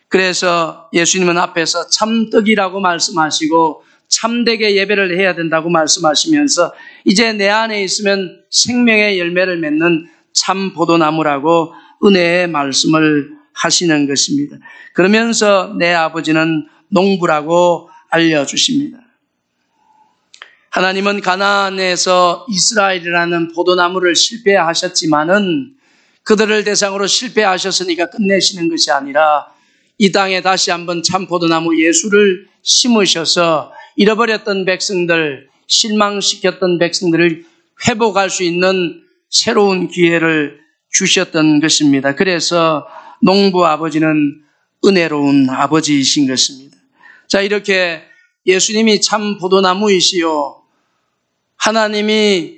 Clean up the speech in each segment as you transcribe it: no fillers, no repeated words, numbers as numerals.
그래서 예수님은 앞에서 참떡이라고 말씀하시고 참되게 예배를 해야 된다고 말씀하시면서 이제 내 안에 있으면 생명의 열매를 맺는 참 포도나무라고 은혜의 말씀을 하시는 것입니다. 그러면서 내 아버지는 농부라고 알려주십니다. 하나님은 가나안에서 이스라엘이라는 포도나무를 실패하셨지만은 그들을 대상으로 실패하셨으니까 끝내시는 것이 아니라 이 땅에 다시 한번 참 포도나무 예수를 심으셔서 잃어버렸던 백성들, 실망시켰던 백성들을 회복할 수 있는 새로운 기회를 주셨던 것입니다. 그래서 농부 아버지는 은혜로운 아버지이신 것입니다. 자, 이렇게 예수님이 참 포도나무이시요 하나님이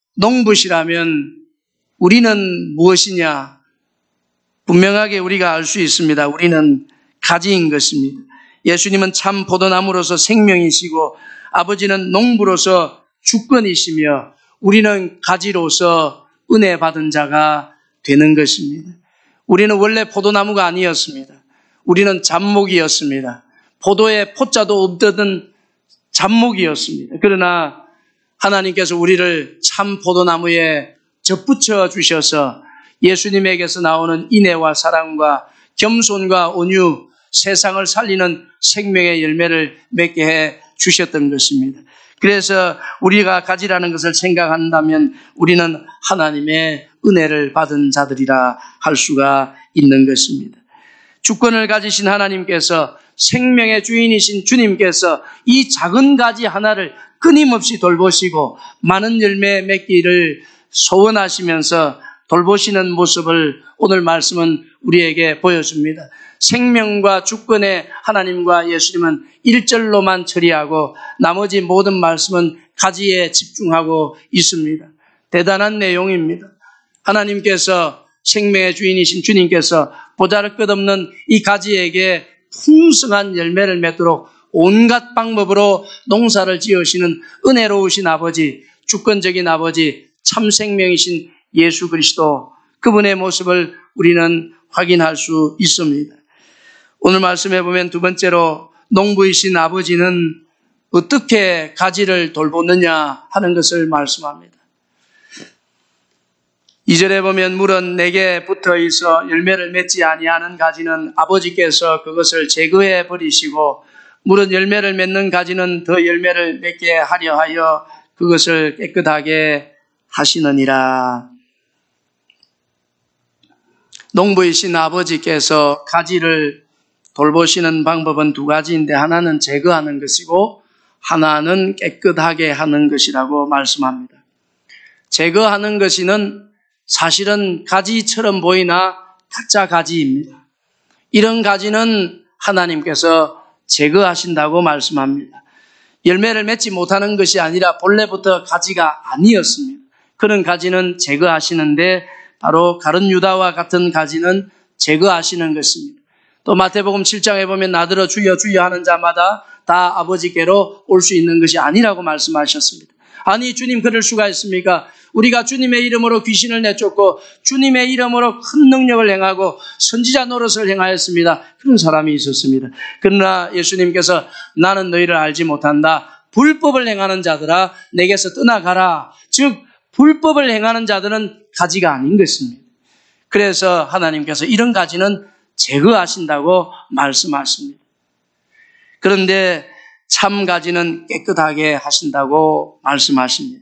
농부시라면 우리는 무엇이냐? 분명하게 우리가 알 수 있습니다. 우리는 가지인 것입니다. 예수님은 참 포도나무로서 생명이시고 아버지는 농부로서 주권이시며 우리는 가지로서 은혜 받은 자가 되는 것입니다. 우리는 원래 포도나무가 아니었습니다. 우리는 잡목이었습니다. 포도에 포자도 없던 잡목이었습니다. 그러나 하나님께서 우리를 참 포도나무에 접붙여 주셔서 예수님에게서 나오는 인애와 사랑과 겸손과 온유, 세상을 살리는 생명의 열매를 맺게 해 주셨던 것입니다. 그래서 우리가 가지라는 것을 생각한다면 우리는 하나님의 은혜를 받은 자들이라 할 수가 있는 것입니다. 주권을 가지신 하나님께서 생명의 주인이신 주님께서 이 작은 가지 하나를 끊임없이 돌보시고 많은 열매 맺기를 소원하시면서 돌보시는 모습을 오늘 말씀은 우리에게 보여줍니다. 생명과 주권의 하나님과 예수님은 1절로만 처리하고 나머지 모든 말씀은 가지에 집중하고 있습니다. 대단한 내용입니다. 하나님께서 생명의 주인이신 주님께서 보잘것없는 이 가지에게 풍성한 열매를 맺도록 온갖 방법으로 농사를 지으시는 은혜로우신 아버지, 주권적인 아버지, 참 생명이신 예수 그리스도, 그분의 모습을 우리는 확인할 수 있습니다. 오늘 말씀해 보면 두 번째로 농부이신 아버지는 어떻게 가지를 돌보느냐 하는 것을 말씀합니다. 2절에 보면 물은 내게 붙어 있어 열매를 맺지 아니하는 가지는 아버지께서 그것을 제거해 버리시고 물은 열매를 맺는 가지는 더 열매를 맺게 하려 하여 그것을 깨끗하게 하시느니라. 농부이신 아버지께서 가지를 돌보시는 방법은 두 가지인데 하나는 제거하는 것이고 하나는 깨끗하게 하는 것이라고 말씀합니다. 제거하는 것이는 사실은 가지처럼 보이나 가짜 가지입니다. 이런 가지는 하나님께서 제거하신다고 말씀합니다. 열매를 맺지 못하는 것이 아니라 본래부터 가지가 아니었습니다. 그런 가지는 제거하시는데 바로 가룟 유다와 같은 가지는 제거하시는 것입니다. 또 마태복음 7장에 보면 나더러 주여 주여 하는 자마다 다 아버지께로 올 수 있는 것이 아니라고 말씀하셨습니다. 아니 주님 그럴 수가 있습니까? 우리가 주님의 이름으로 귀신을 내쫓고 주님의 이름으로 큰 능력을 행하고 선지자 노릇을 행하였습니다. 그런 사람이 있었습니다. 그러나 예수님께서 나는 너희를 알지 못한다. 불법을 행하는 자들아 내게서 떠나가라. 즉 불법을 행하는 자들은 가지가 아닌 것입니다. 그래서 하나님께서 이런 가지는 제거하신다고 말씀하십니다. 그런데 참 가지는 깨끗하게 하신다고 말씀하십니다.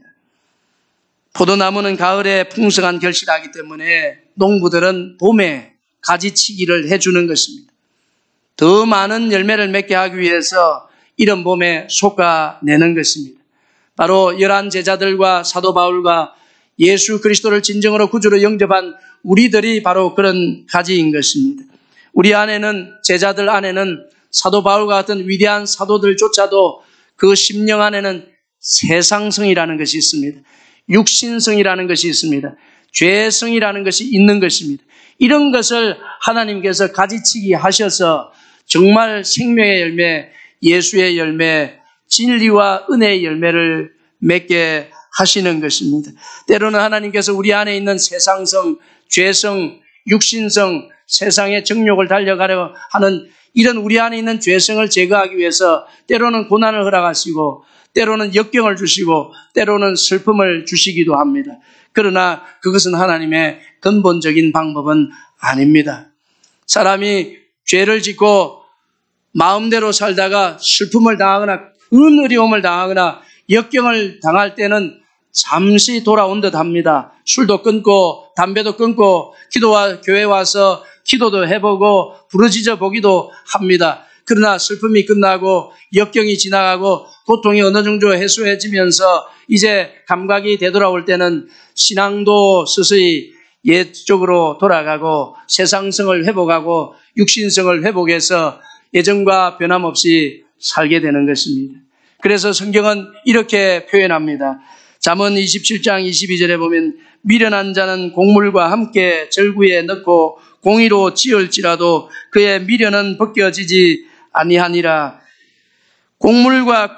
포도나무는 가을에 풍성한 결실하기 때문에 농부들은 봄에 가지치기를 해주는 것입니다. 더 많은 열매를 맺게 하기 위해서 이런 봄에 솎아내는 것입니다. 바로 열한 제자들과 사도 바울과 예수 그리스도를 진정으로 구주로 영접한 우리들이 바로 그런 가지인 것입니다. 우리 안에는, 제자들 안에는 사도 바울과 같은 위대한 사도들조차도 그 심령 안에는 세상성이라는 것이 있습니다. 육신성이라는 것이 있습니다. 죄성이라는 것이 있는 것입니다. 이런 것을 하나님께서 가지치기 하셔서 정말 생명의 열매, 예수의 열매, 진리와 은혜의 열매를 맺게 하시는 것입니다. 때로는 하나님께서 우리 안에 있는 세상성, 죄성, 육신성, 세상의 정욕을 달려가려 하는 이런 우리 안에 있는 죄성을 제거하기 위해서 때로는 고난을 허락하시고 때로는 역경을 주시고 때로는 슬픔을 주시기도 합니다. 그러나 그것은 하나님의 근본적인 방법은 아닙니다. 사람이 죄를 짓고 마음대로 살다가 슬픔을 당하거나 큰 어려움을 당하거나 역경을 당할 때는 잠시 돌아온 듯 합니다. 술도 끊고 담배도 끊고 기도와 교회 와서 기도도 해보고 부르짖어 보기도 합니다. 그러나 슬픔이 끝나고 역경이 지나가고 고통이 어느 정도 해소해지면서 이제 감각이 되돌아올 때는 신앙도 서서히 옛 쪽으로 돌아가고 세상성을 회복하고 육신성을 회복해서 예전과 변함없이 살게 되는 것입니다. 그래서 성경은 이렇게 표현합니다. 잠언 27장 22절에 보면 미련한 자는 곡물과 함께 절구에 넣고 공의로 지을지라도 그의 미련은 벗겨지지 아니하니라. 곡물과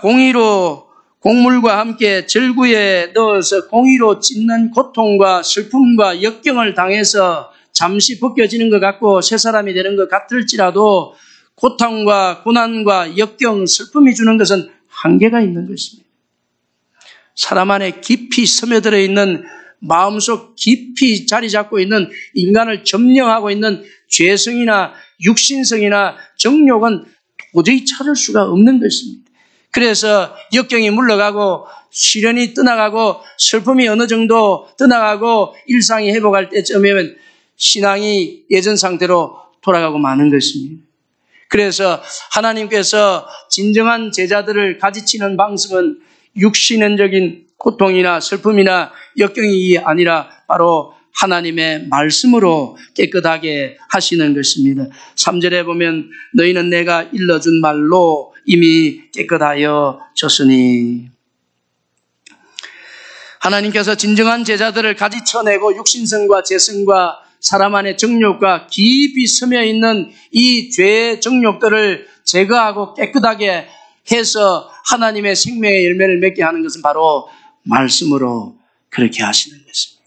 함께 절구에 넣어서 공의로 찢는 고통과 슬픔과 역경을 당해서 잠시 벗겨지는 것 같고 새 사람이 되는 것 같을지라도 고통과 고난과 역경, 슬픔이 주는 것은 한계가 있는 것입니다. 사람 안에 깊이 스며들어 있는 마음속 깊이 자리 잡고 있는 인간을 점령하고 있는 죄성이나 육신성이나 정욕은 도저히 찾을 수가 없는 것입니다. 그래서 역경이 물러가고 시련이 떠나가고 슬픔이 어느 정도 떠나가고 일상이 회복할 때쯤이면 신앙이 예전 상태로 돌아가고 마는 것입니다. 그래서 하나님께서 진정한 제자들을 가지치는 방식은 육신적인 고통이나 슬픔이나 역경이 아니라 바로 하나님의 말씀으로 깨끗하게 하시는 것입니다. 3절에 보면 너희는 내가 일러준 말로 이미 깨끗하여 졌으니. 하나님께서 진정한 제자들을 가지쳐내고 육신성과 재성과 사람 안의 정욕과 깊이 스며있는 이 죄의 정욕들을 제거하고 깨끗하게 해서 하나님의 생명의 열매를 맺게 하는 것은 바로 말씀으로 그렇게 하시는 것입니다.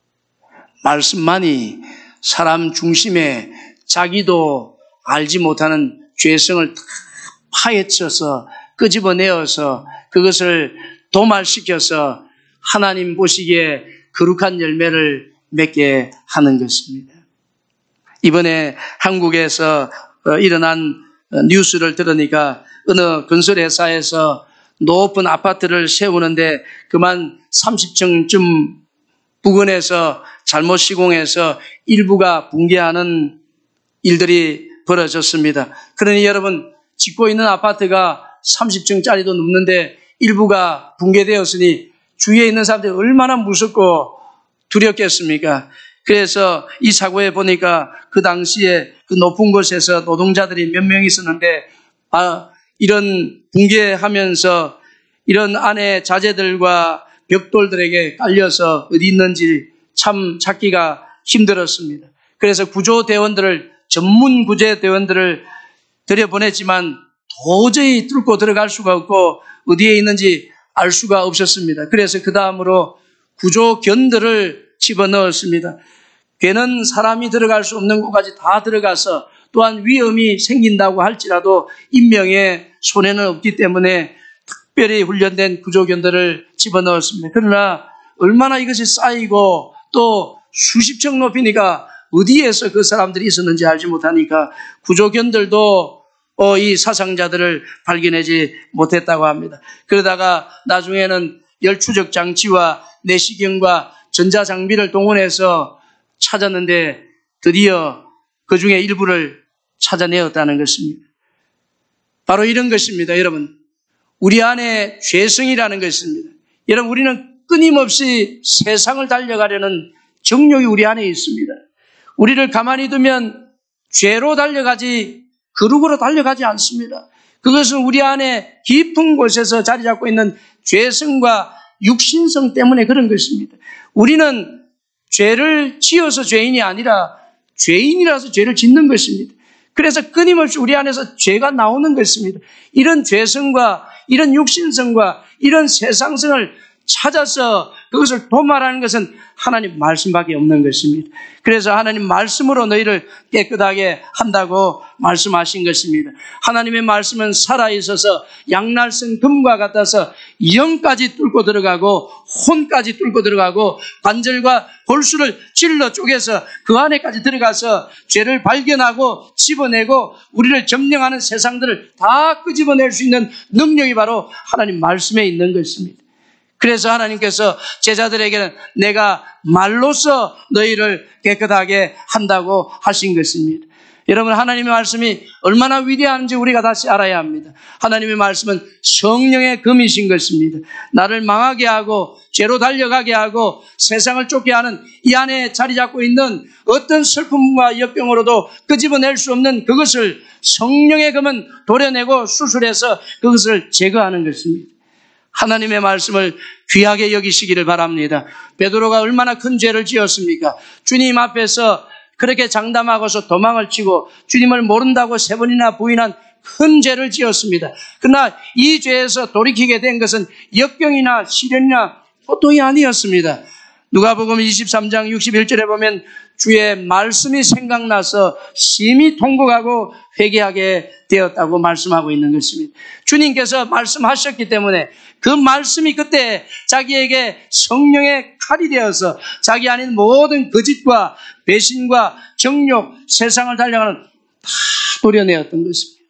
말씀만이 사람 중심에 자기도 알지 못하는 죄성을 다 파헤쳐서 끄집어내어서 그것을 도말시켜서 하나님 보시기에 거룩한 열매를 맺게 하는 것입니다. 이번에 한국에서 일어난 뉴스를 들으니까 어느 건설회사에서 높은 아파트를 세우는데 그만 30층쯤 부근에서 잘못 시공해서 일부가 붕괴하는 일들이 벌어졌습니다. 그러니 여러분, 짓고 있는 아파트가 30층짜리도 넘는데 일부가 붕괴되었으니 주위에 있는 사람들이 얼마나 무섭고 두렵겠습니까? 그래서 이 사고에 보니까 그 당시에 그 높은 곳에서 노동자들이 몇 명 있었는데 이런 붕괴하면서 이런 안에 자재들과 벽돌들에게 깔려서 어디 있는지 참 찾기가 힘들었습니다. 그래서 전문 구조대원들을 들여보냈지만 도저히 뚫고 들어갈 수가 없고 어디에 있는지 알 수가 없었습니다. 그래서 그 다음으로 구조견들을 집어넣었습니다. 걔는 사람이 들어갈 수 없는 곳까지 다 들어가서 또한 위험이 생긴다고 할지라도 인명의 손해는 없기 때문에 특별히 훈련된 구조견들을 집어넣었습니다. 그러나 얼마나 이것이 쌓이고 또 수십 층 높이니까 어디에서 그 사람들이 있었는지 알지 못하니까 구조견들도 이 사상자들을 발견하지 못했다고 합니다. 그러다가 나중에는 열추적 장치와 내시경과 전자장비를 동원해서 찾았는데 드디어 그 중에 일부를 찾아내었다는 것입니다. 바로 이런 것입니다, 여러분. 우리 안에 죄성이라는 것입니다. 여러분, 우리는 끊임없이 세상을 달려가려는 정욕이 우리 안에 있습니다. 우리를 가만히 두면 죄로 달려가지 거룩으로 달려가지 않습니다. 그것은 우리 안에 깊은 곳에서 자리 잡고 있는 죄성과 육신성 때문에 그런 것입니다. 우리는 죄를 지어서 죄인이 아니라 죄인이라서 죄를 짓는 것입니다. 그래서 끊임없이 우리 안에서 죄가 나오는 것입니다. 이런 죄성과 이런 육신성과 이런 세상성을 찾아서 그것을 도말하는 것은 하나님 말씀밖에 없는 것입니다. 그래서 하나님 말씀으로 너희를 깨끗하게 한다고 말씀하신 것입니다. 하나님의 말씀은 살아있어서 양날선 금과 같아서 영까지 뚫고 들어가고 혼까지 뚫고 들어가고 관절과 골수를 찔러 쪼개서 그 안에까지 들어가서 죄를 발견하고 집어내고 우리를 점령하는 세상들을 다 끄집어낼 수 있는 능력이 바로 하나님 말씀에 있는 것입니다. 그래서 하나님께서 제자들에게는 내가 말로써 너희를 깨끗하게 한다고 하신 것입니다. 여러분, 하나님의 말씀이 얼마나 위대한지 우리가 다시 알아야 합니다. 하나님의 말씀은 성령의 금이신 것입니다. 나를 망하게 하고 죄로 달려가게 하고 세상을 쫓게 하는 이 안에 자리 잡고 있는 어떤 슬픔과 역병으로도 끄집어낼 수 없는 그것을 성령의 금은 도려내고 수술해서 그것을 제거하는 것입니다. 하나님의 말씀을 귀하게 여기시기를 바랍니다. 베드로가 얼마나 큰 죄를 지었습니까? 주님 앞에서 그렇게 장담하고서 도망을 치고 주님을 모른다고 3번이나 부인한 큰 죄를 지었습니다. 그러나 이 죄에서 돌이키게 된 것은 역병이나 시련이나 보통이 아니었습니다. 누가복음 23장 61절에 보면 주의 말씀이 생각나서 심히 통곡하고 회개하게 되었다고 말씀하고 있는 것입니다. 주님께서 말씀하셨기 때문에 그 말씀이 그때 자기에게 성령의 칼이 되어서 자기 안인 모든 거짓과 배신과 정욕, 세상을 달려가는 다 도려내었던 것입니다.